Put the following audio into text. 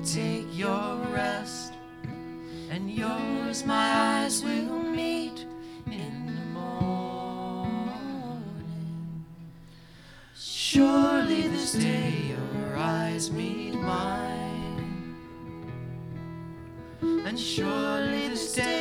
take your rest, and yours my eyes will meet in the morning. Surely this day your eyes meet mine, and surely this day